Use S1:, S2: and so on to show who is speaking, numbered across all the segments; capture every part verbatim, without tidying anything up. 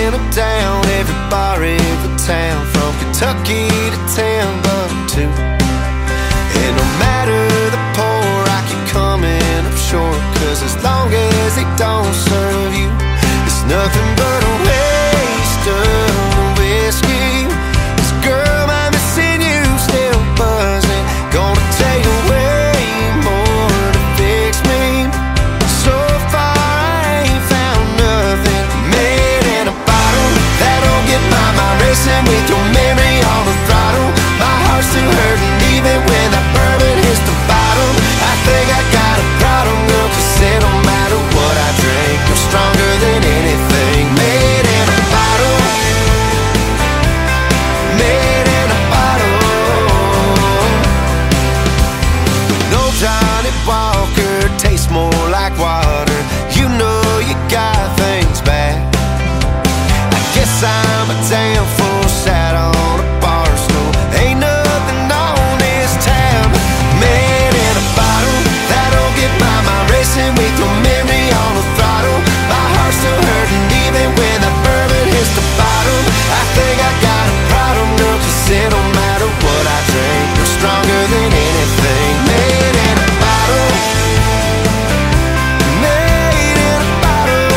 S1: Mixing them down, every bar, every town, from Kentucky to Timbuktu. And no matter the poor, I keep coming up short, 'cause as long as they don't serve you, it's nothing but a waste of whiskey. This girl, I'm missing you, still buzzing. Gonna take away more to fix me. So far I ain't found nothing. Made in a bottle, that'll get my mind racing with your memory on the throttle. My heart's still hurting even when that bourbon hits the bottom. I think I got a problem, girl, 'cause it don't matter what I drink, you're stronger than anything. Made in a bottle, made in a bottle. No Johnny Walker tastes more like water. You know you got things bad. I guess I'm a damn fool sat on a bar stool. Ain't nothing on this tab. Made in a bottle, that'll get my mind racing with your memory on the throttle. My heart's still hurting even when that bourbon hits the bottom. I think I got a problem, girl, 'cause it don't matter what I drink, you're stronger than anything. Made in a bottle, made in a bottle.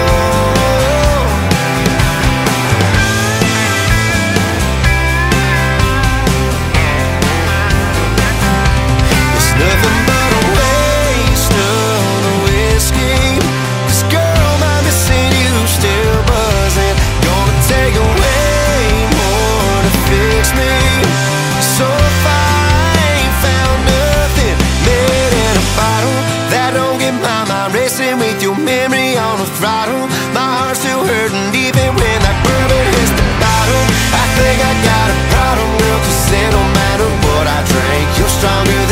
S1: It's nothing but a waste of whiskey. This girl, I'm missing you, still buzzing. Gonna take away more to fix me. So far I ain't found nothing. Made in a bottle, that don't get my mind racing with your memory on the throttle. My heart's still hurting even when that bourbon hits the bottom. I think I got a problem, girl, 'cause it don't matter what I drink, you're stronger